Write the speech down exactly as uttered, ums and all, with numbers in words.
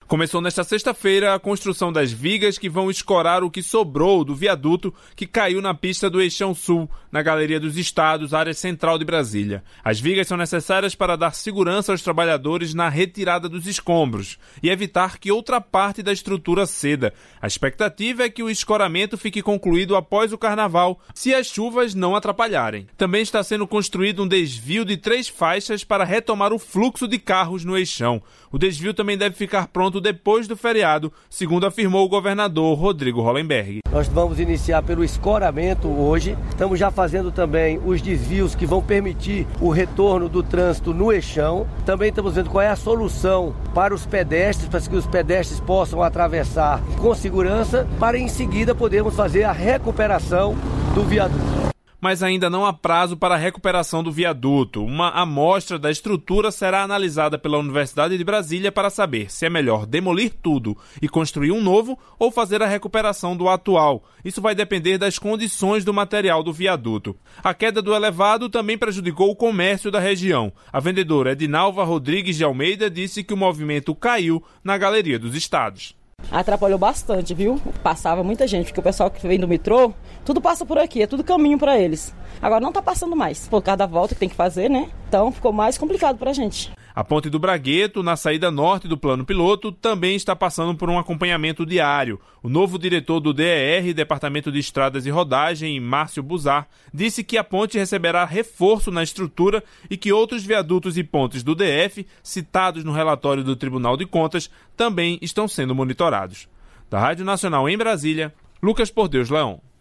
Começou nesta sexta-feira a construção das vigas que vão escorar o que sobrou do viaduto que caiu na pista do Eixão Sul, na Galeria dos Estados, área central de Brasília. As vigas são necessárias para dar segurança aos trabalhadores na retirada dos escombros e evitar que outra parte da estrutura ceda. A expectativa é que o escoramento fique concluído após o Carnaval, se as chuvas não atrapalharem. Também está sendo construído um desvio de três faixas para retomar o fluxo de carros no Eixão. O desvio também deve ficar pronto depois do feriado, segundo afirmou o governador Rodrigo Hollenberg. Nós vamos iniciar pelo escoramento hoje. Estamos já fazendo também os desvios que vão permitir o retorno do trânsito no Eixão. Também estamos vendo qual é a solução para os pedestres, para que os pedestres possam atravessar com segurança, para em seguida podermos fazer a recuperação do viaduto. Mas ainda não há prazo para a recuperação do viaduto. Uma amostra da estrutura será analisada pela Universidade de Brasília para saber se é melhor demolir tudo e construir um novo ou fazer a recuperação do atual. Isso vai depender das condições do material do viaduto. A queda do elevado também prejudicou o comércio da região. A vendedora Edinalva Rodrigues de Almeida disse que o movimento caiu na Galeria dos Estados. Atrapalhou bastante, viu? Passava muita gente, porque o pessoal que vem do metrô, tudo passa por aqui, é tudo caminho para eles. Agora não tá passando mais, por causa da volta que tem que fazer, né? Então ficou mais complicado pra gente. A Ponte do Bragueto, na saída norte do plano piloto, também está passando por um acompanhamento diário. O novo diretor do D E R, Departamento de Estradas e Rodagem, Márcio Buzar, disse que a ponte receberá reforço na estrutura e que outros viadutos e pontes do D F, citados no relatório do Tribunal de Contas, também estão sendo monitorados. Da Rádio Nacional em Brasília, Lucas Por Deus Leão.